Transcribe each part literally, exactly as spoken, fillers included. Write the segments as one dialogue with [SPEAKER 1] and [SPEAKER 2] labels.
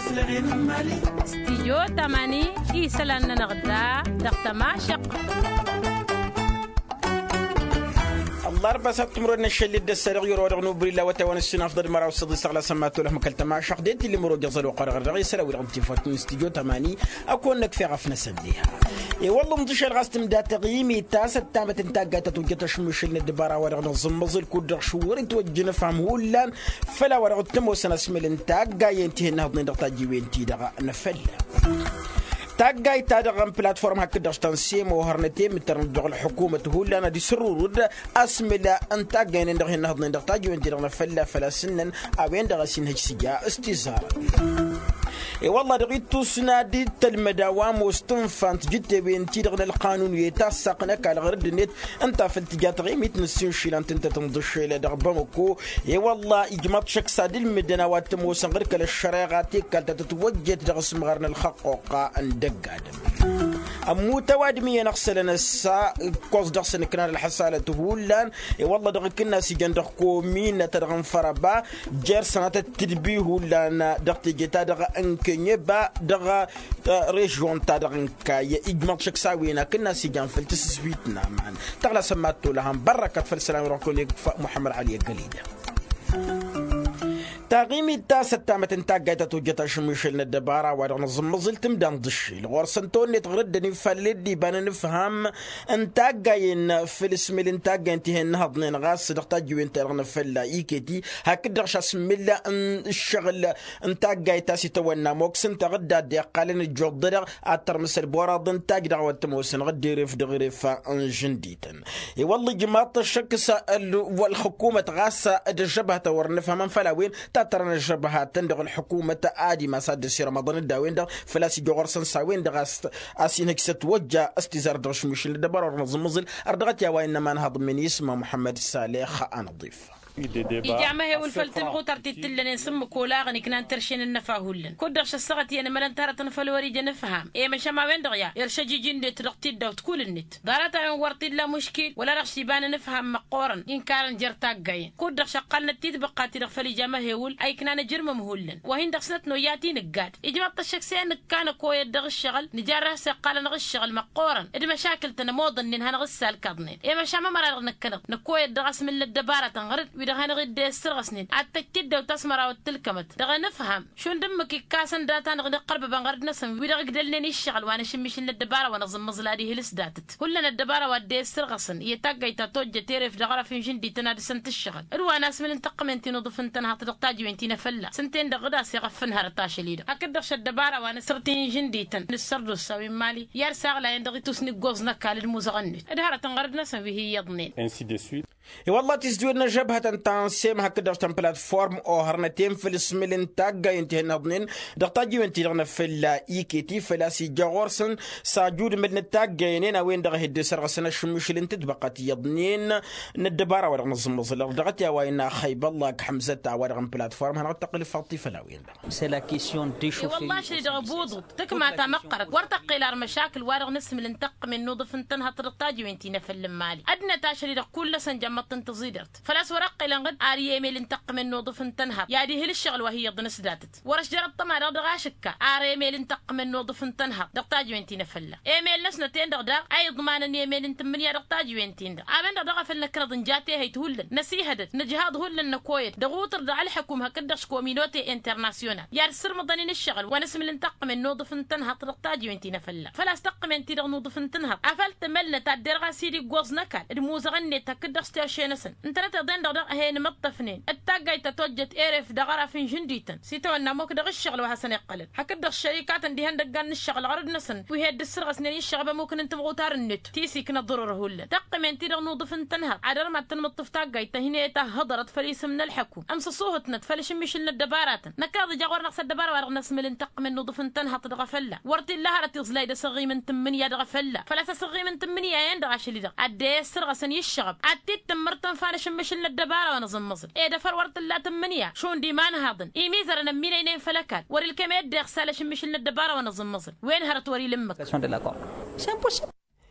[SPEAKER 1] استيجو تماني إيسالنا نغدا دقتما شق
[SPEAKER 2] الله رب سبتمر ان الشل الدسرغ يرو نوبر الله وتوان السنه افضل مره وصدي استغلا سماتو له مكلت ما شق ديت اللي مرو جزل وقرغ الرغي سلاوي رغتي فوتن استديو ثمانية اكون لك في غفنا سديها اي والله مدشر غاستم دا تقييمي تاسه تامت انتاجات توجت شمش الدبارة ورغ نظمزل كودر شور توجنا فهم ولان فلا ورغ تمو سنه اسم الانتاج جاي انتهي نهض ندقتا جيوين تي دغ نفل تاجاي تادغم بلاتفورم هكذا تنسيم وهرنتي مترن دغ الحكومه هو لنا دي سرور اسملا انت جاين ندغ نهض ندغ تاجو ندغ فلا فلا سنن اوين دغ سين هج سجا استزار اي والله دغيتو سنادي تلمداوام واستنفانت جدت بين تيدغ القانون يتسقنك على غرد النت انت في التجات غيميت نسيون شيلان انت تمضش الى دغبمكو اي والله اجماط شك ساد المدنوات موسن غير كل الشريعات كانت تتوجد دغ سمغرنا الحقوق دقادم أمو توادمية نغسل نسا كوز دغسن كنار الحسالة تهولان والله دغ كنا سيجان دغ كومين تدغن فربا جير سنة التدبيه لان دغ تجتا دغ انكني با دغ ريجون تدغن كاي إجمال شك ساوينا كنا سيجان فلتسسويتنا معن تغلا سماتو لهم بركة فالسلام روحكم ليك محمد علي قليدة تقييمي تاسة تامت انتاج جايتا توجتا شميشل الدبارة ورغن زمزل تمدان دشي الغورسنتون تغردني فلدي بان نفهم انتاج جاين في الاسم الانتاج جاينتي هنهضنين غاس دقتا جوين ترغن فلا ايكيتي هكذا شاس ملا الشغل انتاج جايتا سيتوانا موكسن تغدا دي قالين الجودر اترمس البوراد انتاج دعوة موسن غدي ريف دغريف انجنديتن والله جماعة الشك سأل والحكومة غاسة الجبهة ورنفهم فلاوين ترى الجبهات تندغ الحكومة آدي ما سادس رمضان الداوين دغ فلاسي جورسن ساوين دغ اسينك ستوجه استزار درش مش الدبر ورنظم أردغت يا وين ما نهض من اسمه محمد الصالح أنا ضيف
[SPEAKER 1] إجامة هي والفلتم غوتر تتلن نسم كولا غني كنا ترشين النفاهولن كودرش الصغتي أنا ملن ترى تنفل وريج نفهم إيه مش ما وين دغيا يرشجي جند ترقتي دو تقول النت دارت عن ورتي لا مشكل ولا رخش يبان نفهم مقارن إن كان جرتاق جاي كودرش قلنا تتبقى تدخل إجامة هي وول أي كنا نجرم مهولن وهين دخسنت نوياتي نقاد إجامة الشخصية كان كوي دغ الشغل نجاره سقال نغش الشغل مقارن إذا مشاكل تنموضن إنها نغسل الكضنين إيه مش ما مرة نكنا نكوي دغس من الدبارة تنغرد وده هنغد السرغسنين أتكتد وتسمر وتلكمت دغ نفهم شو ندمك كاسن داتا نغد قرب بنغرد نسم وده قدلني الشغل وانا شمش الدبارة ونظم مزلادي هلس داتت كلنا الدبارة ودي السرغسن يتاقي تاتوج تيرف دغرة في جندي تنادي سنت الشغل الوا ناس من انتقم انتي نضف انتنها تدقتاجي وانتي نفلا سنتين دغدا سيغفنها رتاش ليدا أكد دغش الدبارة وانا سرتين جندي تن السردو السوي مالي يار ساغلا يندغي تسني قوزنا كالموزغنت ادهارة تنغرد نسم وهي يضنين
[SPEAKER 2] ainsi de suite والله تسدونا جبهة تنسيم هكذا تن بلاتفورم او هرنتين في الاسم الانتاج ينتهي نضنين دقتاجي وانتي لغنا في اللا ايكيتي في لا سي جاغورسن ساجود من الانتاج جاينين وين دغه هدي سرغسنا شمش اللي انت بقات يضنين ندبارة ورغ نظم مصلغ دغت يا وين خيب الله حمزة ورغ بلاتفورم هنغتقل فاطي فلاوين
[SPEAKER 3] سي لا كيسيون ديشوفي
[SPEAKER 1] والله شي دغبوض تكما تمقرت ورتقي لار مشاكل ورغ نسم الانتق من نوضف انتنها ترقتاجي وانتي نفل المالي ادنى تاشري دغ كل سنجم تنتظيرت فلاس ورق لنقد اري ميل انتق من نوظف تنهب يادي هل الشغل وهي ضنس داتت ورش جرت طما رد غاشكا اري ميل انتق من نوظف تنهب دقتاج وينتي نفله ايميل نسنا تين دغ اي ضمان ان ايميل انت من يا دقتاج وينتي ابن دغ فل كرد جاتي هي تهول نسيهدت نجهاد هول كويت دغوتر دع الحكومه كدش كومينوتي انترناسيونال يا سر مضنين الشغل ونسم الانتق من نوظف تنهب دقتاج وينتي نفله فلا استقم انت دغ نوظف تنهب افلت ملت الدرغه سيدي غوزنكال الموزغني تكدش تاشينسن انت تدين دغ هي نمطفنين التاجي تتوجت ايرف دغرا في جنديتن سيتو ان موك دغ الشغل وحسن يقلل حكد الشركات عندي هندقان الشغل غرد نسن وهي السرغ سنين الشغل ممكن انت مغوتار النت تيسي كنا ضرر هول تقم انت دغ نوظف تنهب عدر ما تنمطف تاجي تهني هضرت فريس من الحكوم امس صوهتنا تفلش مش الدبارات نكاض جاور نقص الدبار ورغ نسم الانتق من نوظف تنهب تدغ فله ورتي لها رتزلايد صغي من ثمانية دغ فله فلا صغي من ثمانية يندغ شلي دغ عدي السرغ سن يشغب عدي تمرتن فالش مش الدبارة ونظم مصر إيه دفر ورت الله تمنية شون دي ما نهضن إيه ميزر نمينا ينين فلكات وري الكمية دي غسالة شمش الدبارة ونظم مصر وين هرت وري لمك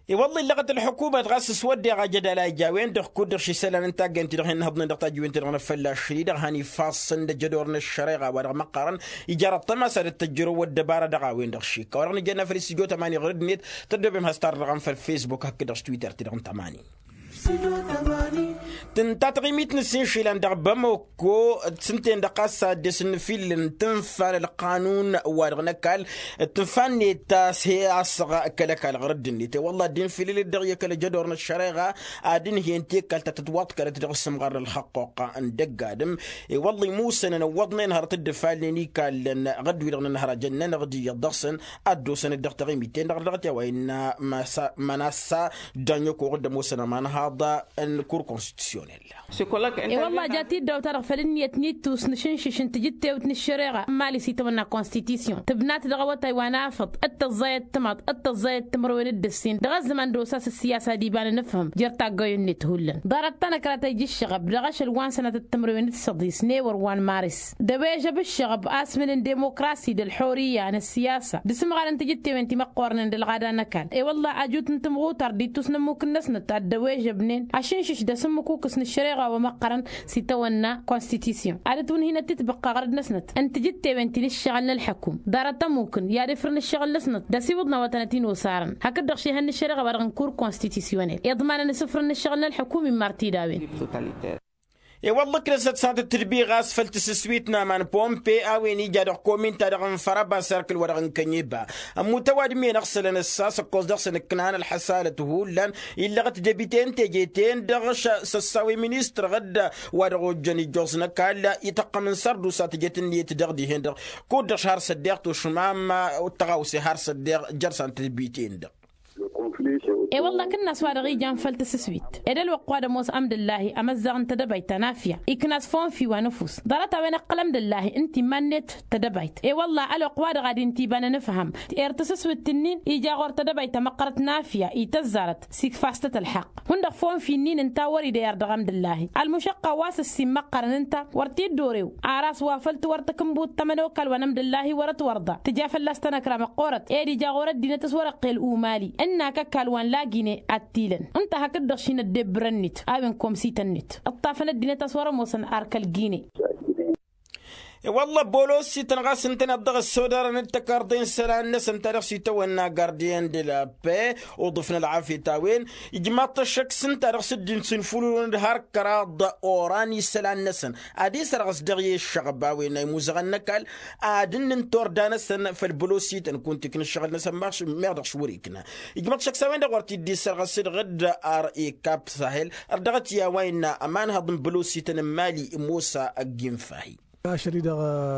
[SPEAKER 2] اي والله لغت الحكومه تغسس ودي غاجد على جاوين دخ كودر شي سلان انت قنت دخ نهضنا دخ تاجوين تغنا فلا شريد هاني فاصن جدورنا الشريغه ورغ مقارن يجرب طمس التجرو والدباره دغا وين دخ شي كورن جنا في الاستوديو ثمانية غرد نيت تدبم هستار رقم في الفيسبوك هكذا تويتر تدغن ثمانية تنتاتغي ميت نسين شيلان دغبامو كو سنتين دقاسة دسن فيلن تنفان القانون وارغنكال تنفاني تاس هي أصغى كالكال غردني تي والله دين فيلي الدغية كال جدورنا الشريغة آدين هي انتيك كال تتوات كال تدغسم غار الحقوق اندق آدم والله موسى نوضنا نهار تدفالني كال غد ويرغن نهار جنة غدي يضغسن أدو سنة دغتغي ميتين دغتغي وإن مناسا دانيوكو غد موسى نمان هذا الكور كونستيسيونيل
[SPEAKER 1] اي والله جاتي دو تعرف فلنية نيتوس نشنشش انت جتي وتنشريغا مالي سيتمنا كونستيتيسيون تبنات دغوتاي وانافط التزايد تمط التزايد تمروين الدسين دغز من دوساس السياسة دي بان نفهم جرتا قوين نتهولن دارتنا كراتي جي الشغب دغش الوان سنة التمروين الصديس نيور وان مارس دبيجة بالشغب اسمن الديمقراسي دالحورية عن السياسة دسم غال انت جتي وانت مقورن دالغادا نكال اي والله اجوت انت مغوطر دي تسنموك الناس نتا الدواجة بنين عشان شش دسمكو كسن الشريغة ومقرن سيتونا كونستيتيسيون عادتون هنا تتبقى غرد نسنت انت جتي وانت للشغل للحكوم دارتا ممكن يا رفرن الشغل لسنت دا سيوضنا وتنتين وصارن هكذا شي هن الشريغة برغن كور كونستيتيسيونيل يضمن ان سفرن الشغل للحكومي مارتي داوين
[SPEAKER 2] اي والله كنسة سانت التربية غاس فلتس سويتنا من بومبي اويني جاد كومين تارغن فرابا سيركل ورغن كنيبا متوادمين اغسل الساس كوز دغسل كنان الحسالة هولان الا غت دبيتين تجيتين دغش سساوي مينستر غدا ورغو جاني جوزنا كالا يتقى من سردو ساتجيتن يتدغدي هندر كود شهر صديق تو شمام وتغاوسي هار صديق جرسان تربيتين دغ
[SPEAKER 1] اي والله كنا سوارغي جان فلتس سويت اذا الوقواد موس امد الله امزغ انت دبيت نافيا اكناس فون في ونفوس دارتا وين قلم الله انت منت تدبيت اي والله الوقواد غادي انت بان نفهم ارتسس والتنين ايجا غور تدبيت مقرت نافيا ايتزرت سيك فاستة الحق هندق فون في النين انت وري ديار دغمد الله المشقة واس السي مقرن انت ورتي دوريو عراس وافلت ورتكم بوت تمنوكل ونمد الله ورت ورضا تجاف اللستنا كرام قورت اي دي جا غورت دينا تسورق الامالي انك كالوان لاجيني اتيلن انت هكذا شينا دبرنت اوين كومسيتنت الطافن الدنيا تصور موسن ارك الجيني
[SPEAKER 2] والله بولوسي تنغاس انتنا الضغط السوداء نتكاردين سلان ناس انت رخصي تونا غارديان دي لا بي وضفنا العافية تاوين جماعة الشخص انت رخصي الدين سنفولون دهار كراض اوراني سلان ناسن اديس رخص دغي الشغباوين يموزغن نكال ادن ننتور دانسن في البولوسي تنكون تكن الشغل ناسن ماش ميردغ شوريكنا جماعة الشخص وين دغورتي دي سرغسي غد ار اي كاب ساحل اردغت يا وين امان هضم بولوسي تنمالي موسى الجنفاهي
[SPEAKER 3] شريدة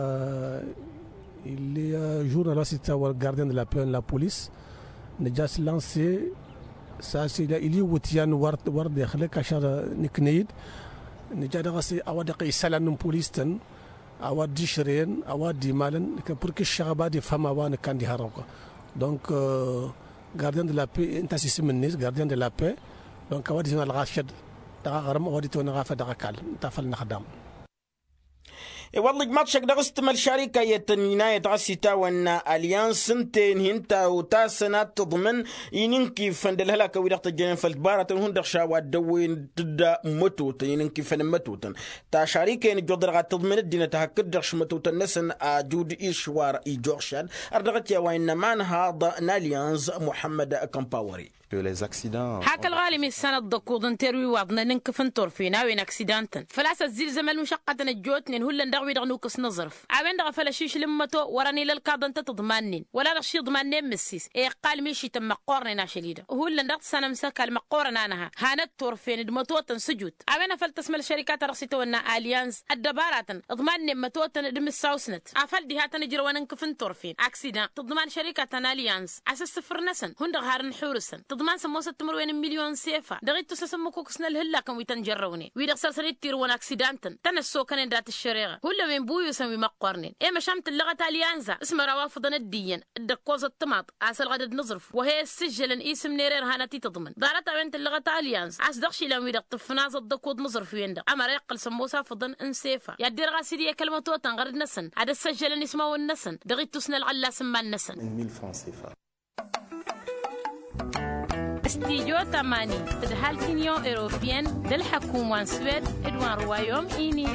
[SPEAKER 3] اللي جورنالiste تاع gardien de la paix la police نجاس لانسي ساسي اللي وتيان ورد ورد يخلك عشان نكنيد نجا غاسي اوادق يسالن بوليستن اواد ديشرين اواد دي مالن كبرك الشعب دي فما وان كان دي هاروكا دونك gardien de la paix انت سيسم الناس gardien de la paix دونك اواد دي الغاشد دا غرم اواد تو نغافه دا كال تفل نخدم
[SPEAKER 2] والله ما تشك دغست مال شركة يتنينا تغسي تاونا اليانس سنتين هنتا وتاسنا تضمن ينكي فندل هلاك ويدغت الجنين فالبارة هندق شاوات دوين تدا متوت ينكي فن متوتن تا شركة ينجودر غا تضمن الدين تهكد دغش متوتن نسن جود إيشوار إيجوشان أردغت يا وين مان هذا ناليانز محمد كمباوري
[SPEAKER 1] حاك الغالي من السنة الدكود انتروي وضنا ننكفن طرفينا وين اكسيدانتن فلاس الزلزال المشقة الجوتنين هو اللي ندغوي دغنوكس نظرف عوين دغ فلاشيش لمتو وراني للكاد انت تضمنين ولا رشي ضمنين مسيس اي قال ميشي تم قورنا شديده هو اللي ندغت سنة مساكا المقورنا انها هانت طرفين دمتوتن سجود عوين فلتسم الشركات رخصيتونا اليانز الدباراتن ضمنين متوتن دم الساوسنت عفل دي هاتن جروا ننكفن طرفين اكسيدان تضمن شركة اليانز اساس صفر نسن هندغ هارن حورسن تضمن سموسة تمروين مليون سيفا دغيتو سسمو كوكسنا الهلا كم ويتنجروني ويدغ سلسلت تيرون اكسيدانتن تنسو كان دات الشريغة هلا من بويو سمي مقرنين ايه مشامت اللغة اليانزا اسم روافضنا الدين الدقوز الطماط عسل غدد نظرف وهي السجل اسم نيرير هانتي تضمن دارت اوينت اللغة اليانز عس دغشي لم يدغ طفناز الدقود نظرف ويندغ اما ريقل سموسة فضن ان سيفا يدير غاسيدية كلمة توتن غرد نسن عد السجل اسمه النسن دغيتو سن العلا سما النسن ألف سيفا استيجو تماني تدهالتينيو إيروبيان دل حكومة سويد إدوان روايوم إيني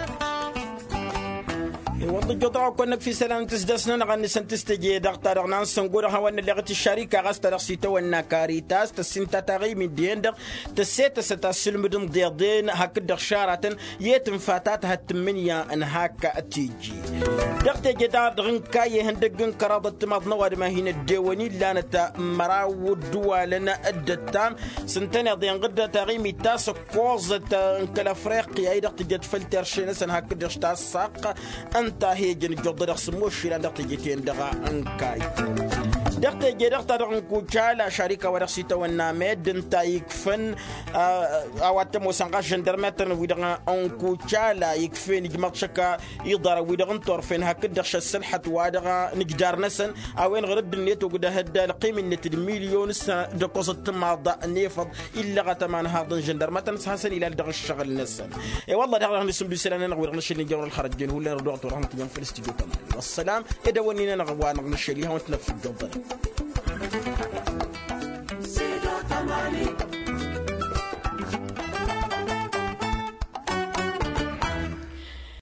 [SPEAKER 2] والله جدع كونك في سلام تسدسنا نغني سنتستجي دكتور نان سنقول هون اللي غت الشركه غاست رخصيته والنكاريتاس تسنتا تغي من دين دق تسيت ستاسلم دم ديدين هكذا شارة يتم فاتات هالتمنيا ان هاك تيجي دقت جدا دغن كاي هندقن كرادة مضنوار ما هنا الديواني لانتا مراو دوالنا الدتان سنتين دين غدا تغيمي تاس كوزة كالافريقيا دقت جد فلتر شينس هكذا شتاس ساق انت هي جن جد رسموش لان دقت جيتين دغا انكاي دقت جدقت دغن كوچالا شركه ورخصيته والنامد انت يكفن اواتم وسنقاش جندرمتر ويدغن ان كوچالا يكفين جماعه شكا يضر ويدغن طرفين هكذا السلحه وادغا نقدر نسن اوين غرد النيت وقد هدا القيمه نت مليون دقوست ماضى نيفض الا غتمان هذا جندرمتر حسن الى دغ الشغل نسن اي والله دغ نسم بسلان نغور نشني جو الخرج ولا ردوت ورحمه الله في الاستديو تمام والسلام ادونينا نغوان نشليها ونتنفذ الجبر